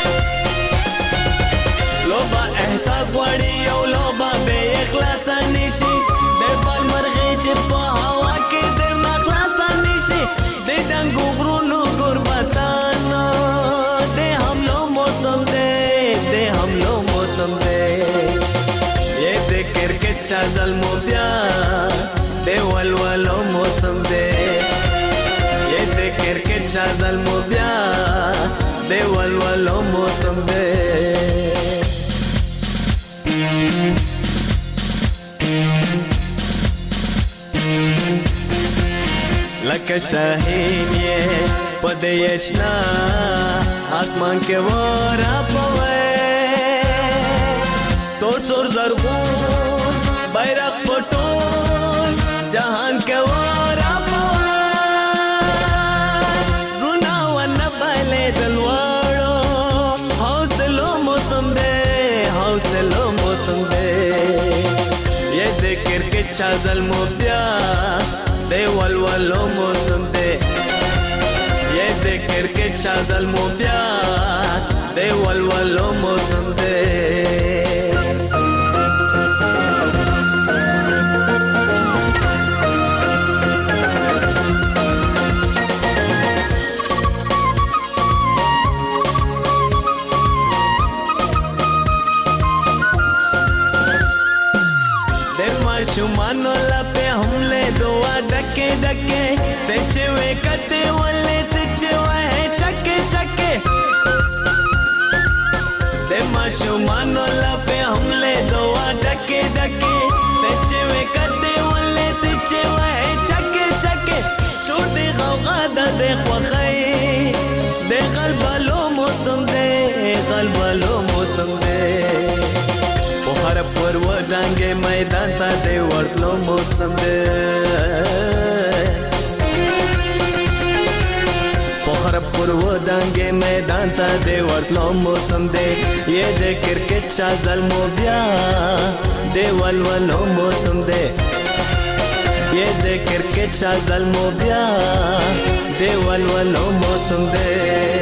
لوبه احساس غوړی او لوبه به اخلاص نشي د بل مرغې چې په هوا کې درنه خلاص نشي. د ډنګو غرونو قربتانو د حملو موسم دی د حملو موسم دی یې د کرکټ چادل مو بیا د ولولو موسم دی یې د کرکټ چادل مو بیا د ولولو موسم دی. لکه شاهین یې په دې اشنا اسمان کې ورا پوي تور سور زرغون بیرغ پټول جهان کې ورا پوي رونا ون بلې دلوړو حوصلو موسم دی حوصلو موسم موسم دی یې د کرکټ چا ظلمو بیا دی ولولو موسم دی یې د کرکټ چا ظلمو بیا دی ولولو موسم دی شمانو لپے حملے دعا ڈکے ڈکے تچے وے کٹے والے تچے وے چکے چکے دے ما شمانو لپے حملے دعا ڈکے ڈکے تچے وے کٹے والے تچے وے چکے چکے چور دے غوغا دے خوخی دے غلبالو موسم دے غلبالو موسم دے هر پر ودانګې میدان ته دی ورتلو موسم دی هر پر ودانګې میدان ته دی ورتلو موسم دی یې د کرکټ چا ظلمو بیا دی ولولو موسم دی یې د کرکټ چا ظلمو بیا دی ولولو موسم دی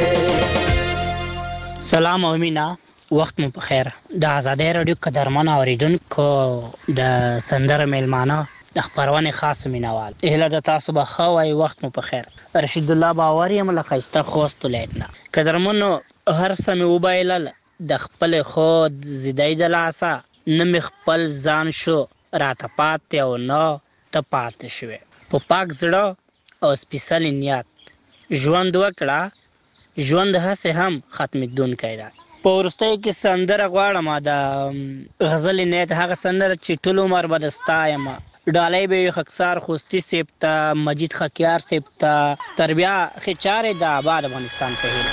سلام او مینا وخت مو په خیر د آزادۍ رادیو قدرمن اوریدونکو د سندره میلمانه د خبرونه خاص مینوال اهلا د تاسو به خو وای وخت مو په خیر رشید الله باور یم له خسته خوست لیدنه قدرمنو هر سمې وبایل د خپل خود زیدای د لاسه نم خپل ځان شو راته پاتې او نو ته پاتې شوې په پاک زړه او سپیڅل نیت ژوند وکړه ژوند هڅه هم ختمېدونکی ده په ورستۍ کې سندره غواړم د غزل نیت هغه سندره چې ټول عمر به دستا یم ډالۍ به خکسار خوستی سیب ته مجید خکیار سیب ته تربیه خچارې د آباد افغانستان په هیله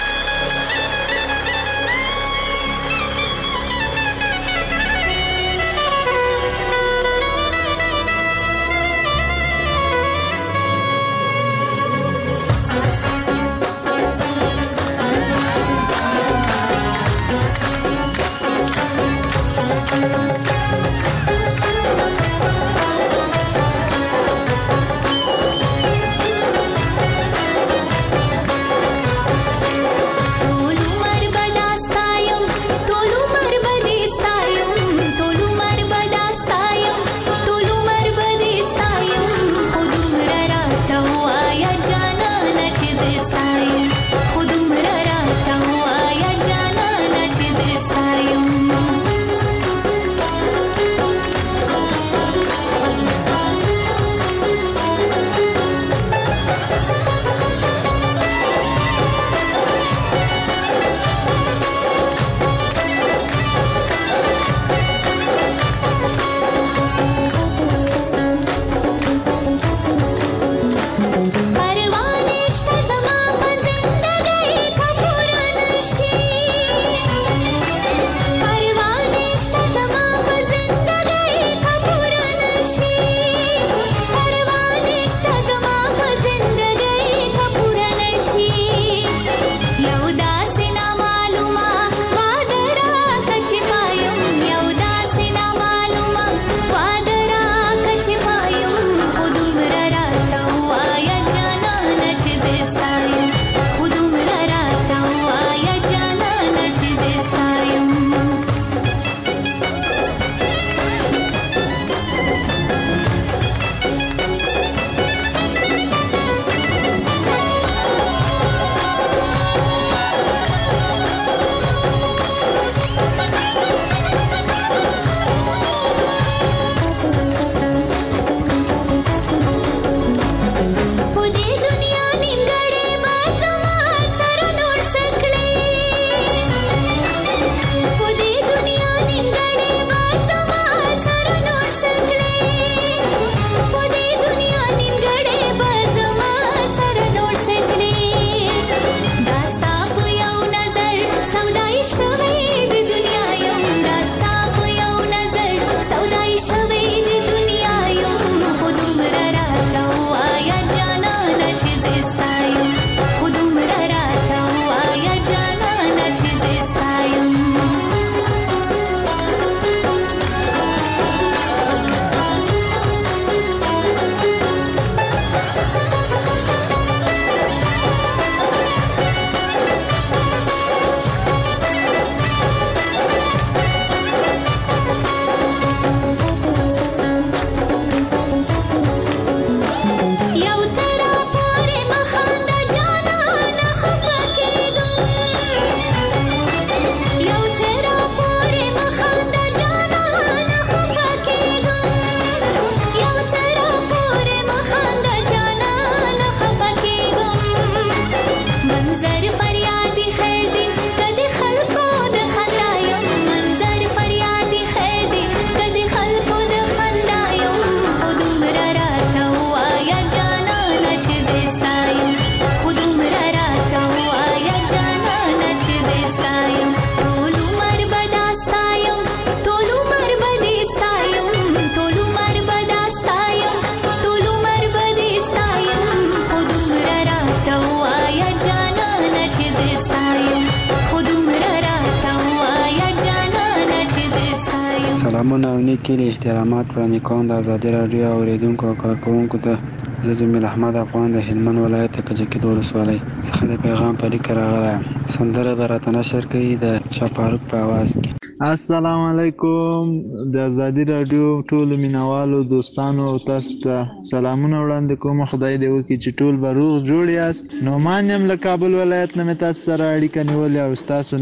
سلامونه او نیکې احترامات وړاندې کوم د ازادي راډیو اوریدونکو او کارکوونکو ته. زه جمیل احمد افغان د هلمند ولایت د کجکي ولسوالۍ څخه د پیغام په لیک راغلی. سندره به راته نشر کوي د شاپاروک په اواز کې. السلام علیکم د ازادي راډیو ټولو مینوالو دوستانو او تاسو ته سلامونه وړاندې کوم. خدای دې وکړي چې ټول به روغ جوړ یاست. نعمان یم له کابل ولایت نه مې تاسو سره اړیکه نیولې او ستاسو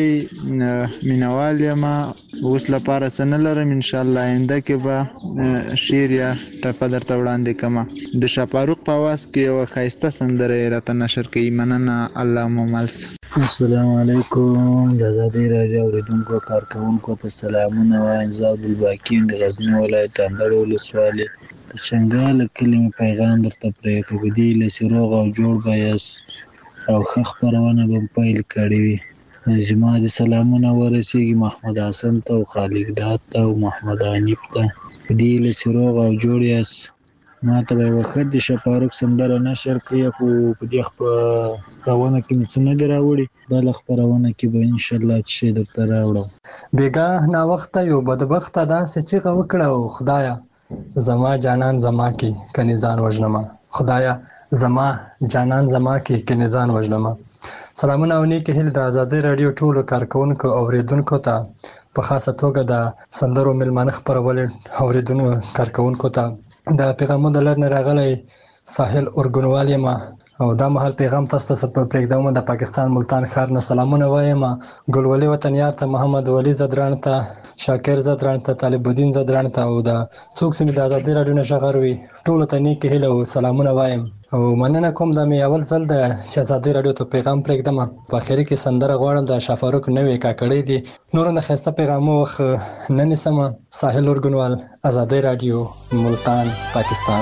نوی مینوال یم. اوس لپاره څه نه لرم، انشاءالله آینده کې به شعر یا ټپه درته وړاندې کومه. د شاپاروق په اواز کې یوه ښایسته سندره یې راته نشر کوي. مننه، الله مو مل شه. السلام علیکم د ازادي راډیو اوریدونکو کارکوونکو ته سلامونه وایم. زه عبدالباقي د غزني ولایت اندړ ولسوالۍ د چنګاله کلي مې پیغام درته پرېږدم. په دې هیله چې روغ او جوړ به یاست او ښه خپرونه به پیل کړې وي. زما د سلامونه ورسیږي محمد حسن ته او خالق ډات ته او محمد حنیف ته. په دې هیله چې روغ او جوړ یاست. ما ته به یوه ښه د شاپاروک سندره نشر کړي، خو په دې خپرونه کې مې څه نه دي راوړي. بله خپرونه کې به انشاءالله څه شی درته راوړم. بېګاه ناوخته یو بدبخته داسې چیغه وکړه او خدایه زما جانان زما کې کنې ځان وژنمه. خدایه زما جانان زما کې کنې ځان وژنمه. سلامونه او نیکې هیلې د ازادي راډیو ټولو کارکوونکو او اوریدونکو ته، په خاصه توګه د سندرو میلمانه خپرولې اوریدونکو کارکوونکو ته. د پیغامونو د لړ نه راغلی ساحل اورګنوال یم او دا مهال پیغام تاسو ته پرېږدم. د پاکستان ملتان ښار نه سلامونه وایم ګلولي وطنیار ته، محمد ولی زدران ته، شاکر زدران ته، طالب الدین زدران ته او د څوک چې مې د ازادي راډیو نه غږ وي ټولو ته نیکې هیلې او سلامونه وایم او مننه کوم. دا مې اول ځل ده چې ازادي راډیو ته پیغام پرېږدم. په اخري کې سندره غواړم د شاپاروک نوې کاکړۍ دي. نور نه ښایسته پیغامونه وخت نه نیسم. ساحل اورګنوال، ازادي راډیو، ملتان، پاکستان.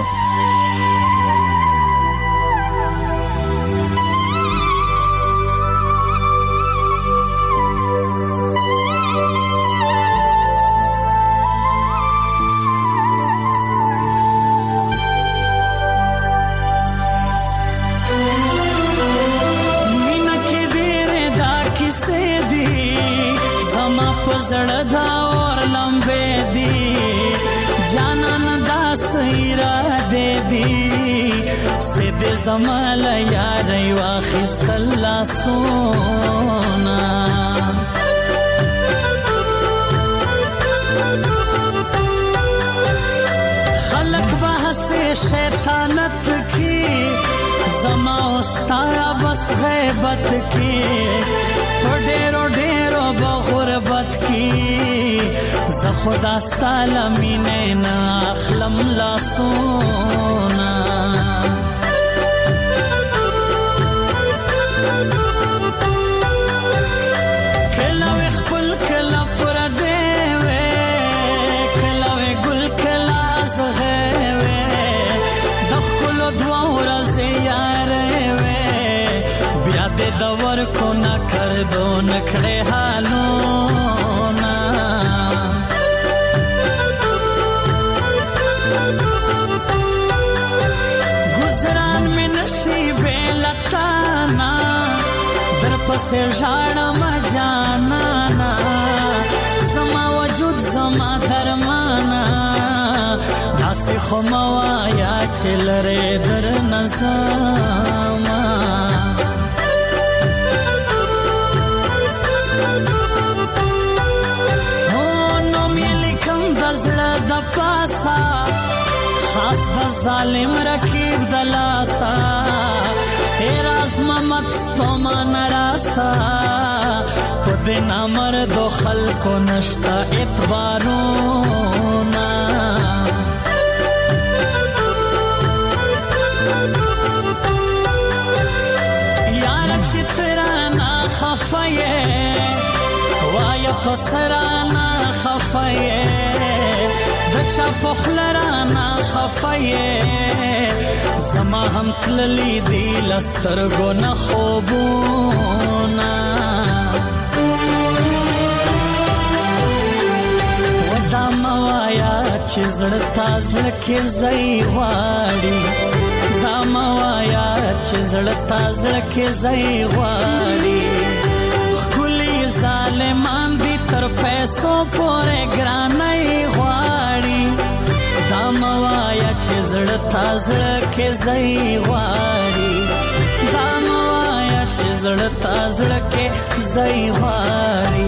زړه دا اور لمبې دي جانان دا سیرا دې دي سید زمال یاري واخست الله سونا خلق بحث شیطانت کی زما استارا بس غیبت کی ډېرو ډېرو بغربت کی ز خدا ستاله مینه نه اخلم لاسونه کله خپل کله پر دی وې کله ګل کله زغه وې د خپل دوا ورځ یارې وې بیا دې دور کو نه کړ دو نکړې حالونه گزاران می نشي بلتانا در پسې ژړم جانانا زما وجود زما درمانا داسې خو موایا چې لرې در نظاما پاسا خاص د ظالم رکیب دلاسا ایراز محمد ستوما نراسا پدې نامر دو خلکو نشتا اعتبارونا یار چترانا خفایه وایا پسرانا خفایه دچا پخلرانا خفایه زما هم تللی دی لسترگو نخوبونا ودا موایا چی زڑتا زڑکی زی غاڑی دا موایا چی زڑتا زڑکی زی غاڑی خکلی ظالمان دی تر پیسو پورے گرانای ستا زړه کې ځای غواړي دا مه وایه چې زړه تا زړه کې ځای غواړي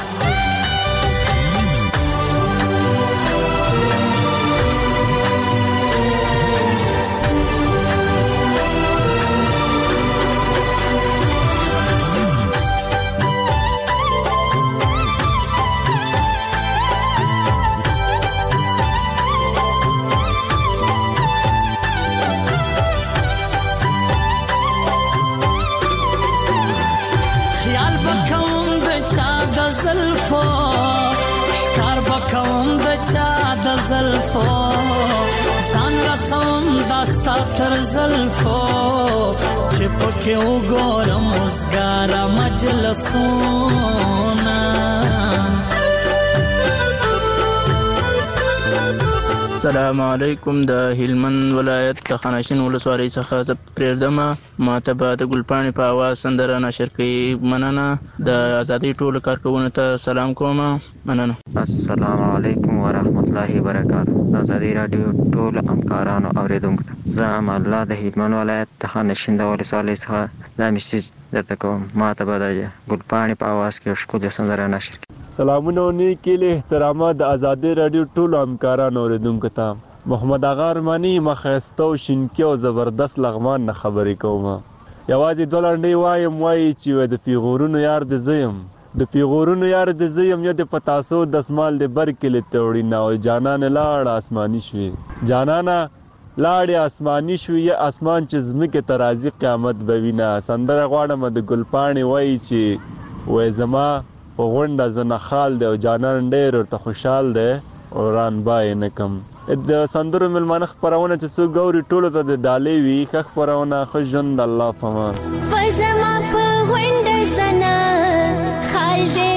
زلفو شکار بکوم د چا د زلفو ځان رسوم داستا تر زلفو چې پکې وګورم وزګاره مجلسونه السلام علیکم د هلمند ولایت د خانشین ولسوالۍ څخه زه پرېږدم ماته به د ګلپاڼې په اواز سندره نشر کوي مننه د ازادۍ ټولو کارکوونکو ته سلام کوم مننه السلام علیکم ورحمت الله وبرکاته د ازادۍ راډیو ټولو همکارانو اوریدونکو ته زه امان الله د هلمند ولایت د خانشین د ولسوالۍ څخه دا میسیج درته کوم ماته به د ګلپاڼې په اواز کې ښکلې سندره نشر کوي سلامونه او نیکې له احترامات د ازادۍ راډیو ټولو همکارانو اوریدونکو ته محمد اغا ارماني مخایسته او شینکي او زبردست لغمان نه خبرې کوم یوازې دوه لنډۍ وایم وایي چې د پیغورونو یار د زیم د پیغورونو یار د زیم یا د پتاسو دسمال د بر کلي ته وړینه او جانان لاړه آسماني شوې جانانه لاړې آسماني شوې یا اسمان چې ځمکې ته راځي قیامت به وینه سندره غواړم د ګلپاڼې وایي چې وایي زما په غونډه زه نخال دی او جانان ډېر ورته خوشحال دی او رانبای نه کم د سندرو مېلمانه خپرونه چې څوک ګوري ټولو ته د ډالۍ وي ښه خپرونه ښه ژوند د الله په امان زما په غونډه زه نخال دی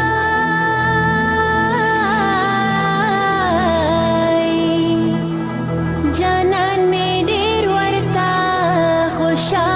وای جانان مې ډېر ورته خوشحال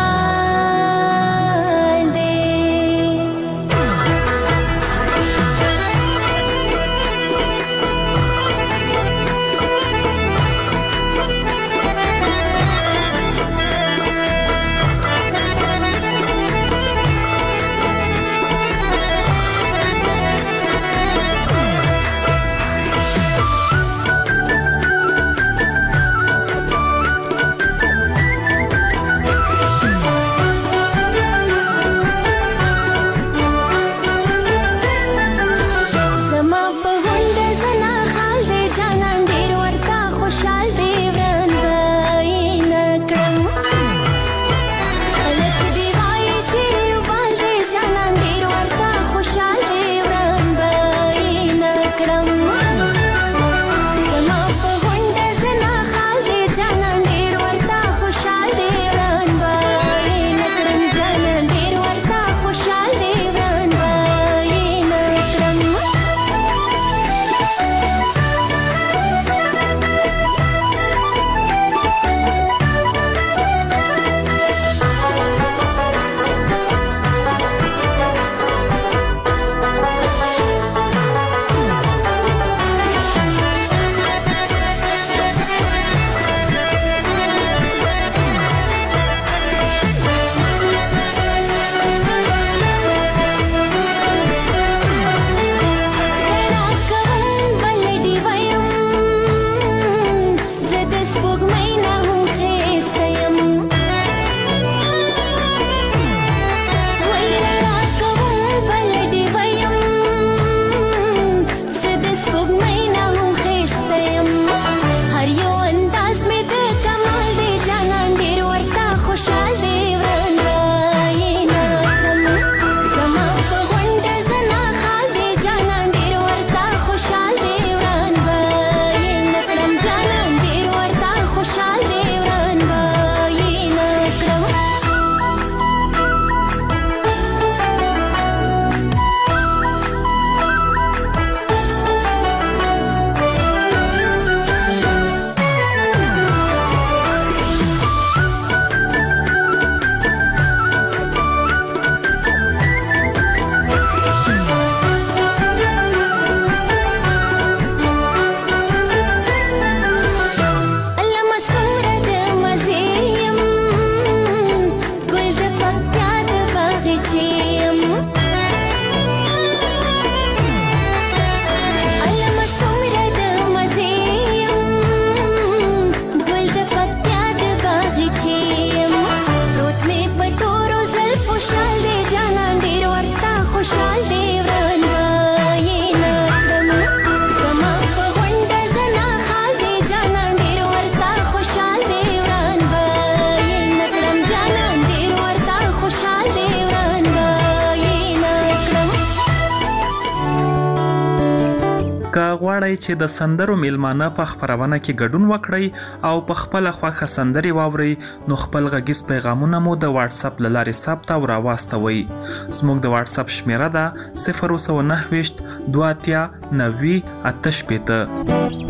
غواړئ چې د سندرو میلمانه په خپرونه کې ګډون وکړئ او په خپل خوښه سندرې واورئ نو خپل غږیز پیغامونه مو د واتس اپ له لارې ثبت او راواستوئ. زموږ د واتس اپ شمیره ده 029 28 90 88.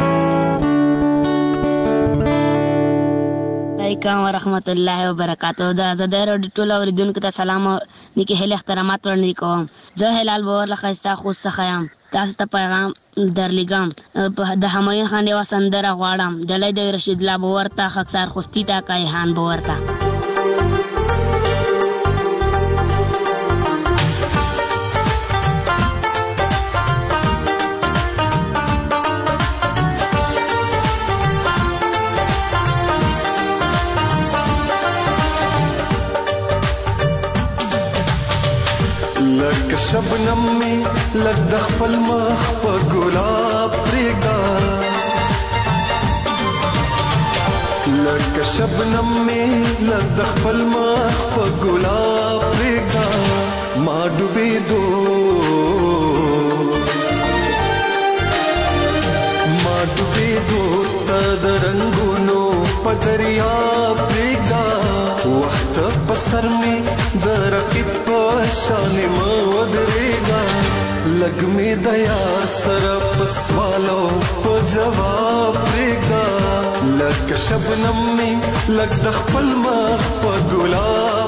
علیکم ورحمت الله وبرکاتہ. د آزادۍ راډیو ټول اوریدونکو ته سلام او نیکې هیلې احترامات وړاندې کوم. زه هلال باور له ښایسته خوست څخه یم. تاسو ته پیغام درلیږم. د همایون خان یوه سندره غواړم. ډلۍ د رشید الله باور ته، خاکسار خوستي ته، کایحان باور ته. لکه شبنم می لږ د خپل مخ په ګلاب پرېږده، لکه شبنم می لږ د خپل مخ په ګلاب پرېږده. ما ډوبېدو ته د رنګونو په دریاب پرېږده. وخت په سر می د رقیب په شان مه ودرېږه. لږ مې د یار سره په سوالو په جواب پرېږده. لکه شبنم می لږ د خپل مخ په ګلاب